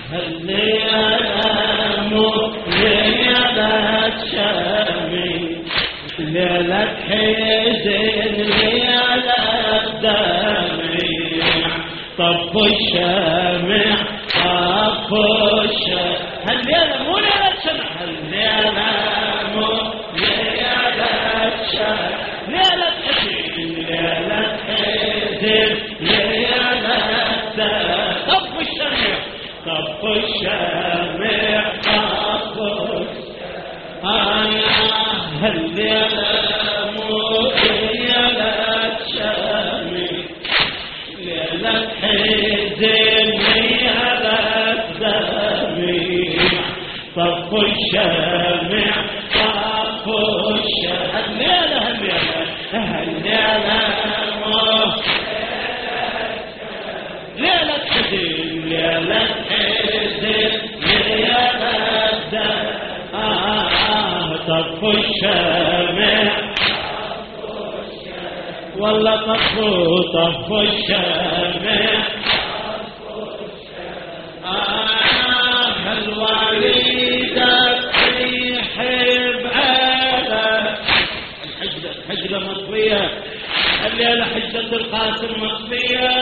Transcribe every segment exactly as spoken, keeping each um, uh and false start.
هالليلة مو ليلة شامي، ليلة حزن ليلة دمع، طف الشمع طف الشمع. هالليلة مو ليلة شمع، هالليلة مو ليلة شمع، ليلة حزن ليلة حزن ليلة دمع، طف الشمع طف الشمع طف الشمع. هالليلة مو ليلة شامي، ليلة حزن ليلة دمع، طف الشمع طف الشمع. هالليلة هالليلة هالليلة مو ليلة حزن ليلة حزن ليلة دمع، طف الشمع والله طف طف الشمع. آه الوالدة تحب على الحجلة، الحجلة مطفية الليلة، حجلة القاسم مطفية.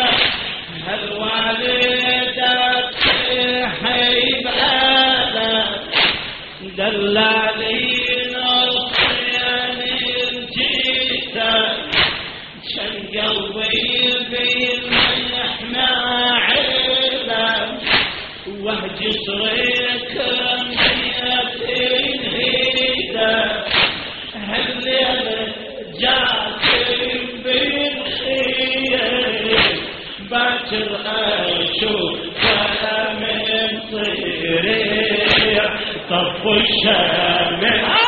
الوالدة تحب على دلالين الصيان الجيسة، شن قلبي بالمحنى عيلة، وهج صريك رمية الهيدة. هالليلة جاتي بالخير، باكر أشوف من طيري، طف الشمع.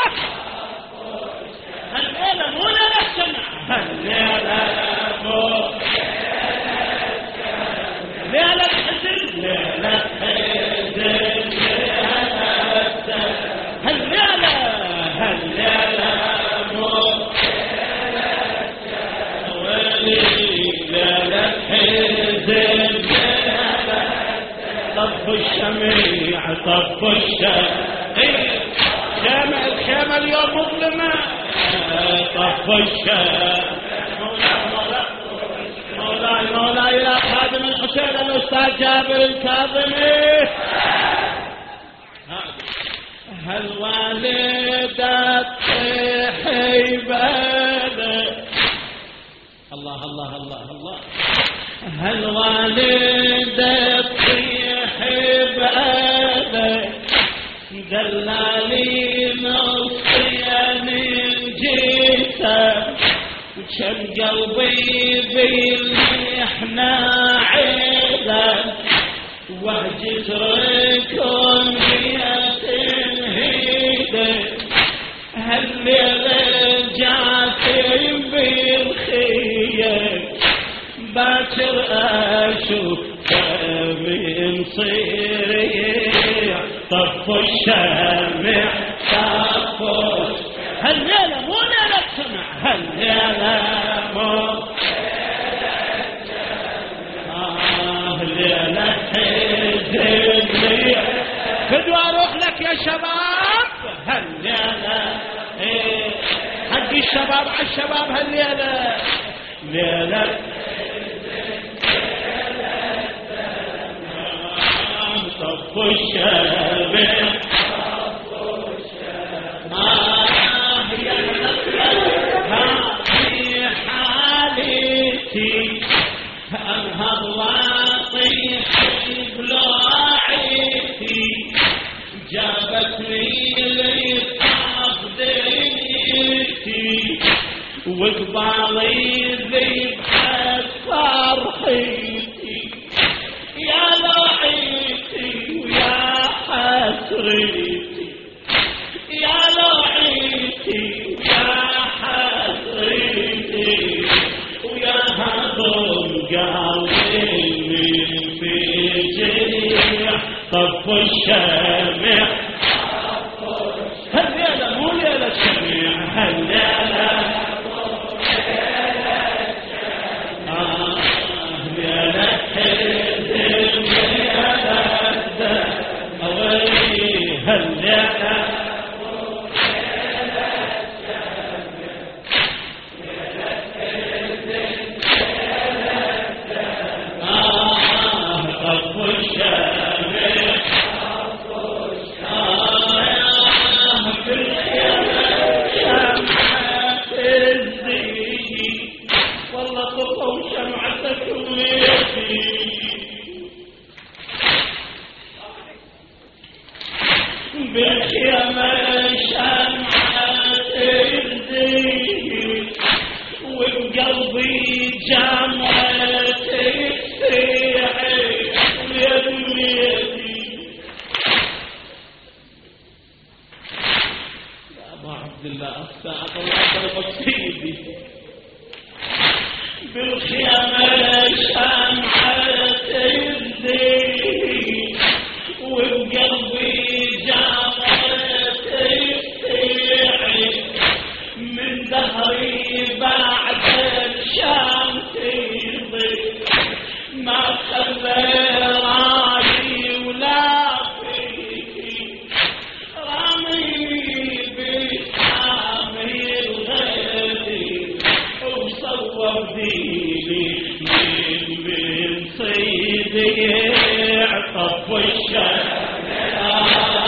هالليلة مو ليلة شمع، هالليلة مو ليلة حزن ليلة حزن ليلة دمع. هالليلة هالليلة مو ليلة حزن ليلة طف الشمع طف الشمع. شمع الخيمة اليوم مظلمة، طف الشمع. مولاي مولاي يا خادم الحسين الأستاذ جابر الكاظمي. هالوالدة تحب الله الله الله الله. هالوالدة تحب أبد دلالين الصيان الجيسة، وشم قلبي بالمحنى عيلة، وهج تركم بيت الهيدة. هالليلة جاتي بالخير، باكر أشوف من صيري، طف الشمع طف. هالليلة مو ليلة شمع، هالليلة مو آه ليلة حزن. بدو أروح لك يا شباب هالليلة، إيه حق الشباب على الشباب هالليلة، ليلة طف الشمع. آه يا هذه حالتي، أنهض واطيح بلاعتي، جابتني لطاف دنيتي، وقبالي ذبحت فرحتي، يا لعيتي ويا حسرتي، يا لعيتي ويا حسرتي، ويا هضم قلبي من فجري، طف الشمع. هالليلة مو ليلة شمع، هالليلة آه ليلة حزن ليلة دمع. بالخيمة شمعة تزيد وبقلبي جامعة تستيعي يا دنيتي يا أبا عبد الله أستاذ الله ضربك سيدي بالخيمة شمعة تزيد وبقلبي جامعة تستيعي من ظهري بعد الشام تضيق ما خلى راعي ولا فيكي راميني بسامي الغالي وصور ديني من من صيدي عطف الشام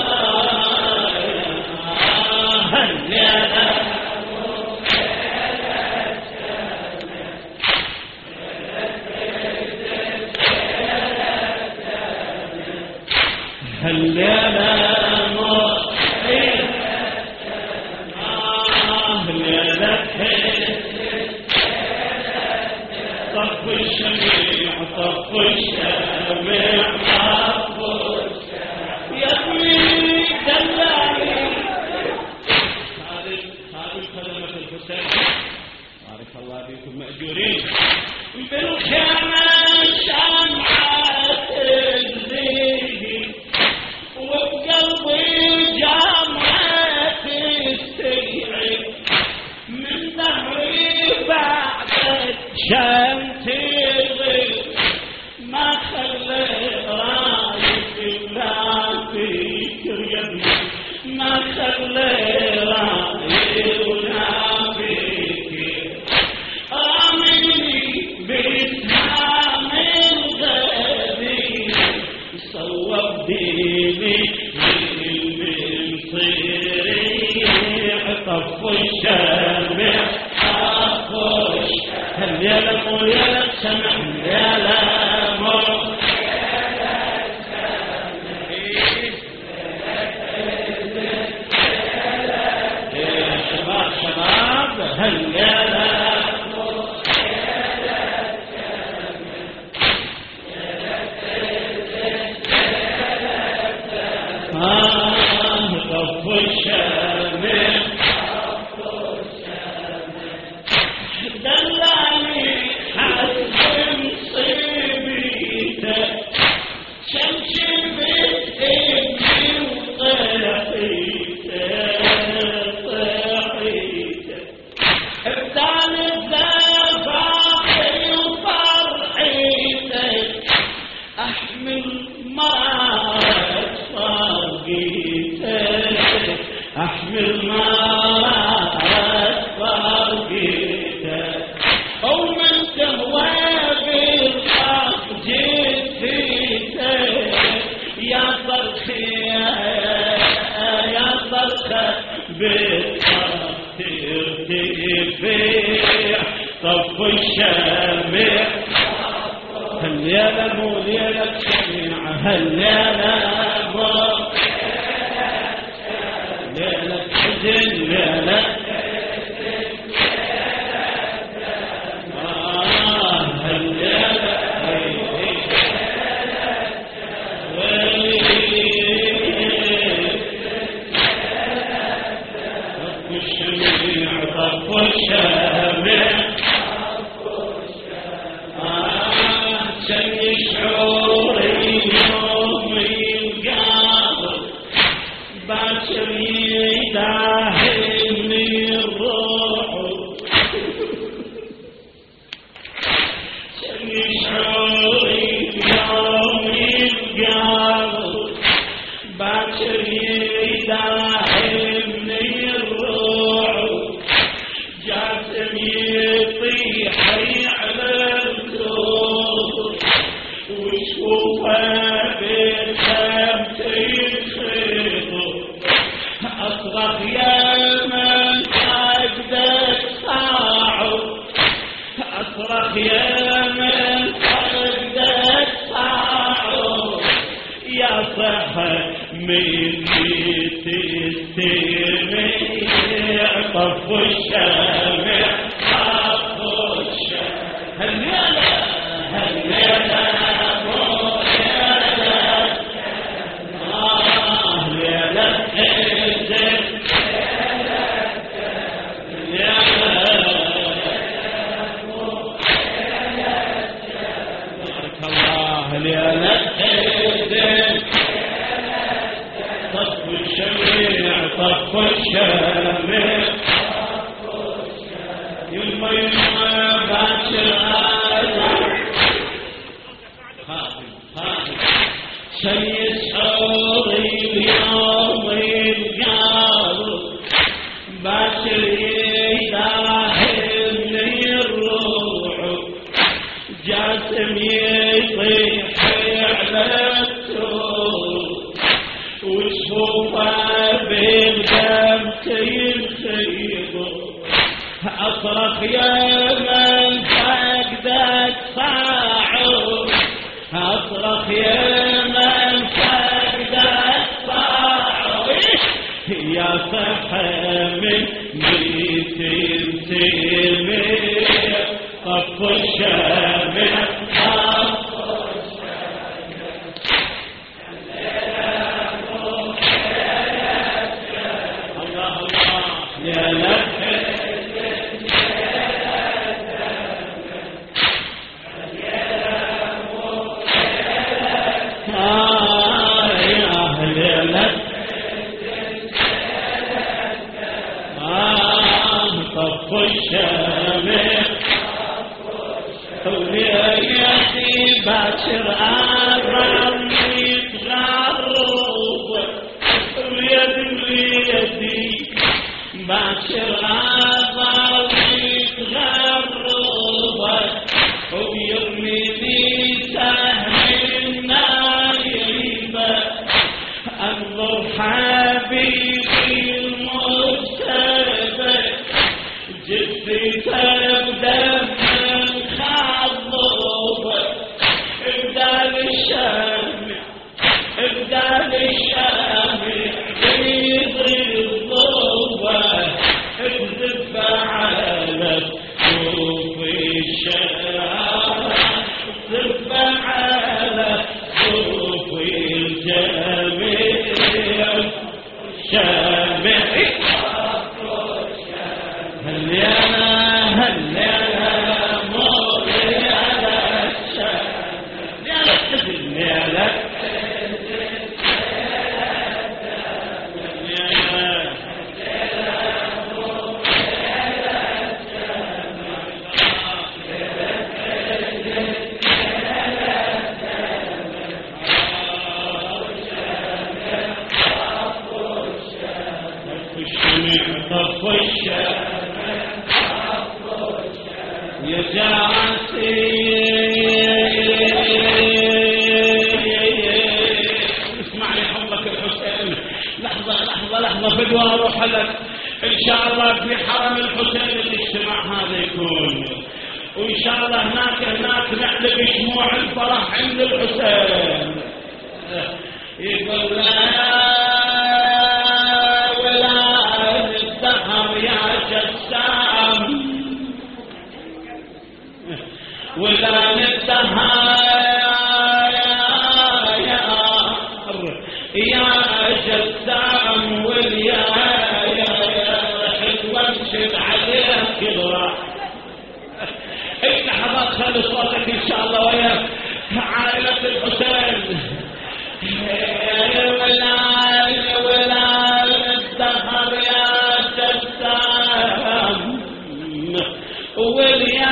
هلّينا مصير آه ليلة طف الشميع طف الشميع طف يا ابني دلالي هذه هذه كلمة الحسين بارك الله بكم مأجورين بالخيمة شمعة تزيد وبقلبي جامعة تستيعي من ظهري بعد شام تغيب ما خلى رايك ولا فكر يا ابني ما خلى رايك ولا فكر آمني بإسلام الغالي صوب ديني من صيري طف الشامع طف الشامع يا لمو يا لسمع يا لمو يا شباب شباب هل يا لمو آه طف الشامع دلاني حسن صيبيته شمشي بإبني وطلعيته طلعيته ابدان الدفاعي وفرحيته أحمل مرارة صاقيته أحمل مرارة صاقيته ومن تهوى بالحق جديته يا صرخية يا صرخة بالحق ترتفع طف الشامع هل يا لمو يا لك شميع هل يا لمو يا لك حزن يا لك آه هل يا لك طف الشميع طف الشامع شعوري يومي وقابل باكر يداهمني الروح شني شعوري يومي وقابل باكر يداهمني الروح جاسم يطيح على الدور وشوفه بالشمس يخيط أصرخ يا من عقدك صاعد أصرخ يا من عقدك صاعد يا صحة مني تستمع طف الشامع طف الشامع هالليلة هالليلة طف الشمع طف الشمع يما يما باكر آدم خاطب خاطب سيسعر اليوم القلب باكر يداهمني الروح جاسم يطيح على وشوفه بالدم تيخيب أصرخ يا من فقدك صاعد أصرخ يا من فقدك صاعد يا صحة من ميت سمير طف الشامع طف الشامع وليدي باكر آرام يتغرب وليدي وليدي باكر آرام يتغرب ويرميني سهم النايبة انظر حبيبي المجتبى جدي تبدأ من خضب ابدال الشامع ابدال الشامع بيضري الضوء اكذب على صوف الشارع اكذب على صوف الجميع الشامع هليانا هليانا مولي على الشام يالا تزل يالا طف الشامع يا جاسي اسمعني حبك الحسين لحظة لحظة لحظة فدوى اروح لك ان شاء الله في حرم الحسين الاجتماع هذا يكون وان شاء الله هناك هناك نحلق شموع الفرح عند الحسين يقول لا ولا الدهر يا جسام ولا الدهر يا جسام واليا يا وانشد عليك الراح لحظات خلي صوتك ان شاء الله ويا عائلة الحسين ولا ولا الدهر يا جسام واليا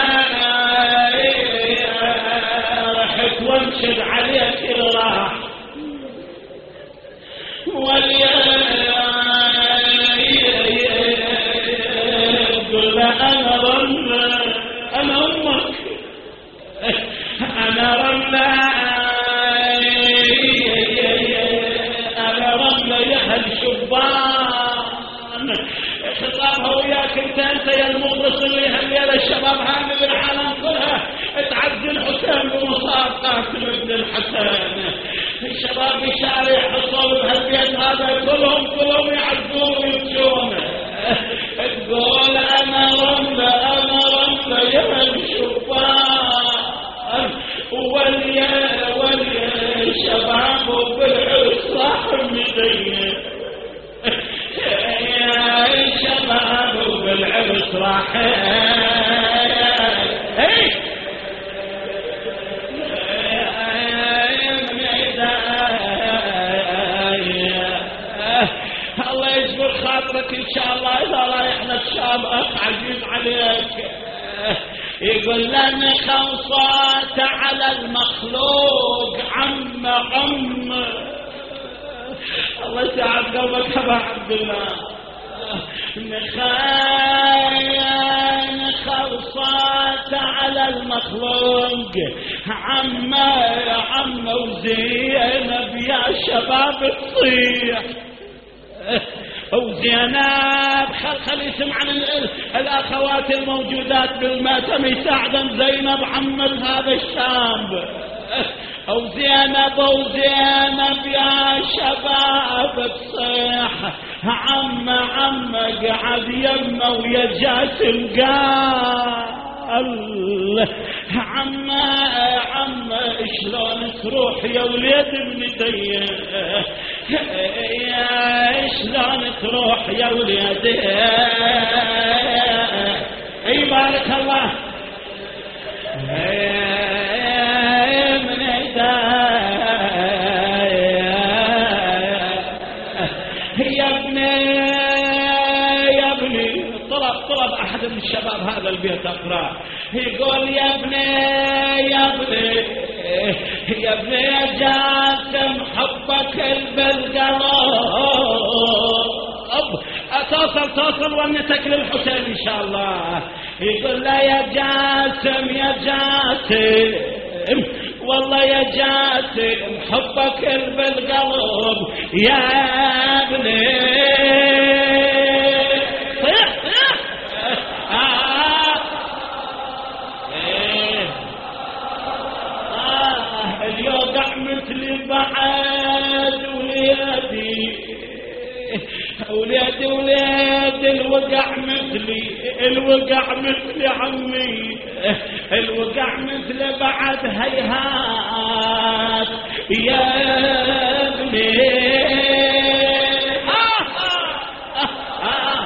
رحت وانشد عليك الراح واليا قل انا رملة انا امك انا رملة انا رملة يا هالشبان خطابها وياك انت انت يا المخلص اللي هالليله الشباب هذه بالعالم كلها تعزي الحسين بمصاب قاتل ابن الحسين الشباب بشارع حصل بهالبيت هذا كلهم كلهم يعزون ويبكون. تقول انا رملة انا رملة يا الشباب وليا وليا الشباب بالعرس راح مدين. يا الشباب بالعرس راح الله يجبر خاطرك ان شاء الله. اذا رايحنا الشام اخ عزيز عليك يقول لنا خوصات على المخلوق عم عم. الله يسعد قلبك ابا عبد الله. نخاين خوصات على المخلوق عم عم وزينب يا شباب تصيح وزينب. خل خل يسمعن الاخوات الموجودات بالماتم يساعدن زينب عمة هذا الشاب. او زينب او زينب يا شباب تصيح عم عم قعد يمه ويا جاسم قال عم عم شلون تروح يا وليد ابن ديه يا شلون تروح يا وليد. اي بارك الله من يا ابني يا ابني. طلب طلب احد من الشباب هذا البيت اقرا يقول يا ابني يا ابني يا ابني يا جاسم حبك بالقلب. توصل توصل ونتك للحسين ان شاء الله. يقول له يا جاسم يا جاسم والله يا جاسم حبك بالقلب يا ابني. صيح صيح آه. إيه. آه. اليوقع مثلي بعد وليدي وليدي وليدي الوقع مثلي الوقع مثلي عمي الوقع مثل بعد هيهات يا ابني. آه آه آه.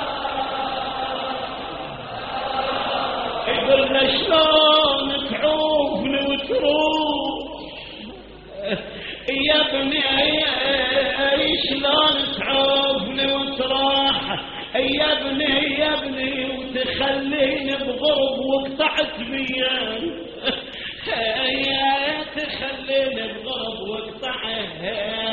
يقول له شلون تعوفني وتروح يا ابني شلون تعوفني وتروح يا ابني يا ابني وتخليني بغرب وقطعت بيا يا تخليني بغرب وقطعت